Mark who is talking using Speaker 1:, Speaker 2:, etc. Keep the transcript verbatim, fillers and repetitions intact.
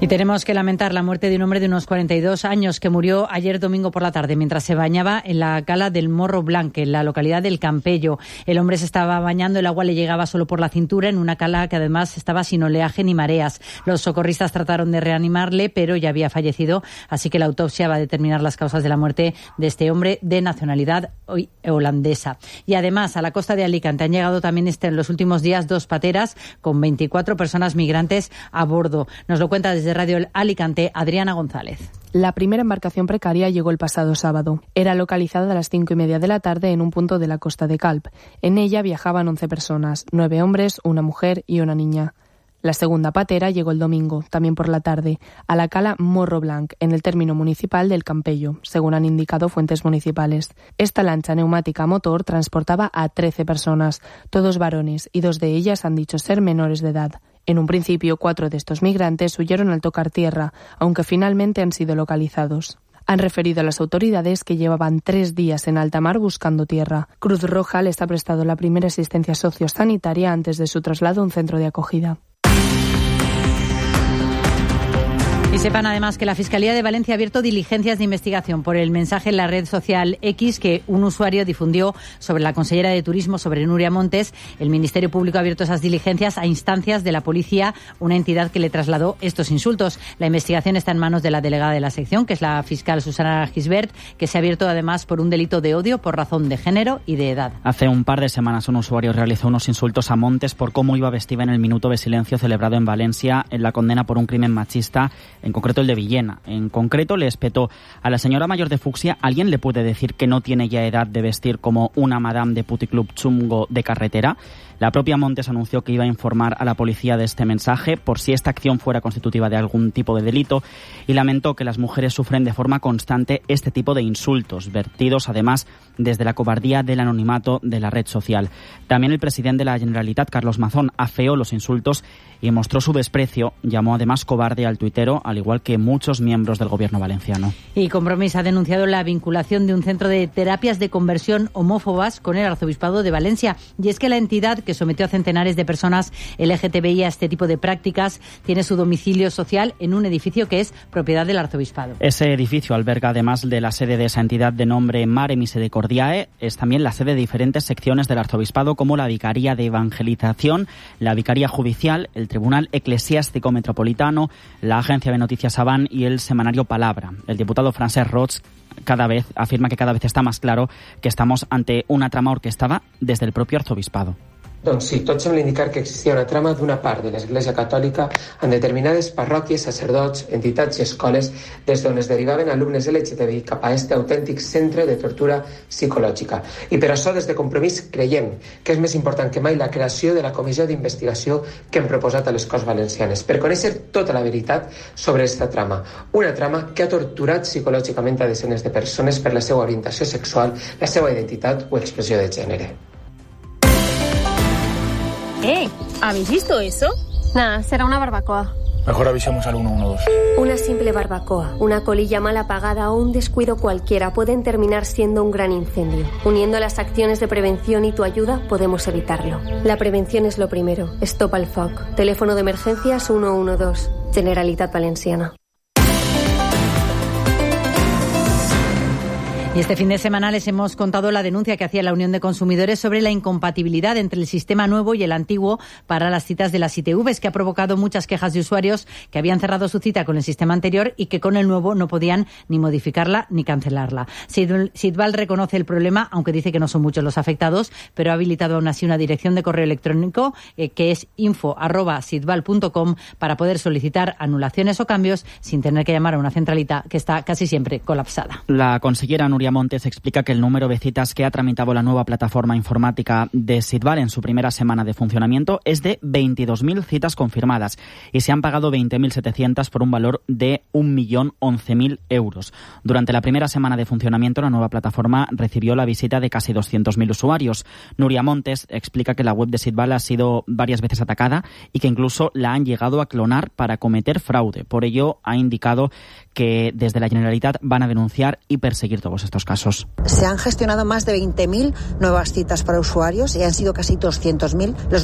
Speaker 1: Y tenemos que lamentar la muerte de un hombre de unos cuarenta y dos años que murió ayer domingo por la tarde mientras se bañaba en la cala del Morro Blanc, en la localidad del Campello. El hombre se estaba bañando, el agua le llegaba solo por la cintura en una cala que además estaba sin oleaje ni mareas. Los socorristas trataron de reanimarle, pero ya había fallecido, así que la autopsia va a determinar las causas de la muerte de este hombre de nacionalidad holandesa. Y además, a la costa de Alicante han llegado también este, en los últimos días dos pateras con veinticuatro personas migrantes a bordo. Nos lo cuenta desde Radio Alicante, Adriana González.
Speaker 2: La primera embarcación precaria llegó el pasado sábado. Era localizada a las cinco y media de la tarde en un punto de la costa de Calp. En ella viajaban once personas, nueve hombres, una mujer y una niña. La segunda patera llegó el domingo, también por la tarde, a la cala Morro Blanc, en el término municipal del Campello, según han indicado fuentes municipales. Esta lancha neumática a motor transportaba a trece personas, todos varones, y dos de ellas han dicho ser menores de edad. En un principio, cuatro de estos migrantes huyeron al tocar tierra, aunque finalmente han sido localizados. Han referido a las autoridades que llevaban tres días en alta mar buscando tierra. Cruz Roja les ha prestado la primera asistencia sociosanitaria antes de su traslado a un centro de acogida.
Speaker 1: Y sepan además que la Fiscalía de Valencia ha abierto diligencias de investigación por el mensaje en la red social X que un usuario difundió sobre la consellera de Turismo, sobre Nuria Montes. El Ministerio Público ha abierto esas diligencias a instancias de la policía, una entidad que le trasladó estos insultos. La investigación está en manos de la delegada de la sección, que es la fiscal Susana Gisbert, que se ha abierto además por un delito de odio por razón de género y de edad.
Speaker 3: Hace un par de semanas un usuario realizó unos insultos a Montes por cómo iba vestida en el minuto de silencio celebrado en Valencia en la condena por un crimen machista, en concreto el de Villena. En concreto le espetó a la señora mayor de Fucsia: ¿alguien le puede decir que no tiene ya edad de vestir como una madame de puticlub chungo de carretera? La propia Montes anunció que iba a informar a la policía de este mensaje por si esta acción fuera constitutiva de algún tipo de delito, y lamentó que las mujeres sufren de forma constante este tipo de insultos, vertidos además desde la cobardía del anonimato de la red social. También el presidente de la Generalitat, Carlos Mazón, afeó los insultos y mostró su desprecio. Llamó además cobarde al tuitero, al igual que muchos miembros del gobierno valenciano.
Speaker 1: Y Compromís ha denunciado la vinculación de un centro de terapias de conversión homófobas con el Arzobispado de Valencia. Y es que la entidad, que sometió a centenares de personas L G T B I a este tipo de prácticas, tiene su domicilio social en un edificio que es propiedad del Arzobispado.
Speaker 3: Ese edificio alberga, además de la sede de esa entidad de nombre Mare Misericordiae, es también la sede de diferentes secciones del Arzobispado, como la Vicaría de Evangelización, la Vicaría Judicial, el Tribunal Eclesiástico Metropolitano, la Agencia de Noticias Avan y el semanario Palabra. El diputado Francesc Roig cada vez afirma que cada vez está más claro que estamos ante una trama orquestada desde el propio Arzobispado.
Speaker 4: Doncs sí, tot sembla indicar que existia una trama d'una part de l'Església Catòlica en determinades parròquies, sacerdots, entitats i escoles des d'on es derivaven alumnes L G T B I cap a este autèntic centre de tortura psicològica. I per això, des de Compromís, creiem que és més important que mai la creació de la comissió d'investigació que hem proposat a les Corts Valencianes per conèixer tota la veritat sobre esta trama. Una trama que ha torturat psicològicament a desenes de persones per la seva orientació sexual, la seva identitat o expressió de gènere.
Speaker 5: Eh, ¿habéis visto eso?
Speaker 6: Nada, será una barbacoa.
Speaker 7: Mejor avisemos al uno uno dos.
Speaker 8: Una simple barbacoa, una colilla mal apagada o un descuido cualquiera pueden terminar siendo un gran incendio. Uniendo las acciones de prevención y tu ayuda podemos evitarlo. La prevención es lo primero. Stop al foc. Teléfono de emergencias uno uno dos. Generalitat Valenciana.
Speaker 1: Y este fin de semana les hemos contado la denuncia que hacía la Unión de Consumidores sobre la incompatibilidad entre el sistema nuevo y el antiguo para las citas de las I T Vs, que ha provocado muchas quejas de usuarios que habían cerrado su cita con el sistema anterior y que con el nuevo no podían ni modificarla ni cancelarla. Sidval reconoce el problema, aunque dice que no son muchos los afectados, pero ha habilitado aún así una dirección de correo electrónico eh, que es info arroba sidval punto com para poder solicitar anulaciones o cambios sin tener que llamar a una centralita que está casi siempre colapsada.
Speaker 3: La consellera Nuria Montes explica que el número de citas que ha tramitado la nueva plataforma informática de Sidval en su primera semana de funcionamiento es de veintidós mil citas confirmadas y se han pagado veinte mil setecientas por un valor de un millón once mil euros. Durante la primera semana de funcionamiento, la nueva plataforma recibió la visita de casi doscientos mil usuarios. Nuria Montes explica que la web de Sidval ha sido varias veces atacada y que incluso la han llegado a clonar para cometer fraude. Por ello, ha indicado que desde la Generalitat van a denunciar y perseguir todos estos casos.
Speaker 9: Se han gestionado más de veinte mil nuevas citas para usuarios y han sido casi doscientos mil los